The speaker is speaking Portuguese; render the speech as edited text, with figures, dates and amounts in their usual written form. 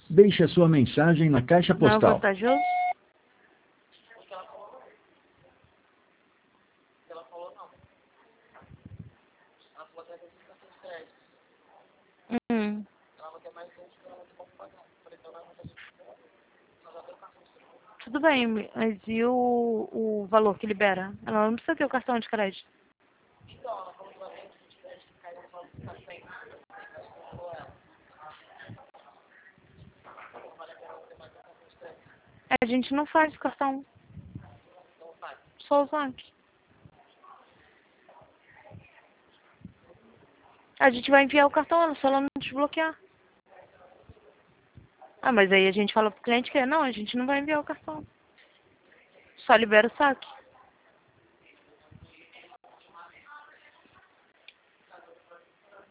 Deixe a sua mensagem na caixa Não é postal. vantajoso? Ela falou não. Ela falou que ela tem 5 cartões de crédito. Ela vai ter mais gente que ela vai ter como pagar. Falei, então vai muita gente que ela já tem o cartão de crédito. Tudo bem, mas e o valor que libera? Ela não precisa ter o cartão de crédito. Então, ela falou que ela tem 20 de crédito que caiu só tá 100. Acho que falou ela. Não vale a pena ter mais um cartão de crédito. A gente não faz cartão. Não faz. Só o saque. A gente vai enviar o cartão, se ela não desbloquear. Ah, mas aí a gente fala pro cliente que não, a gente não vai enviar o cartão. Só libera o saque.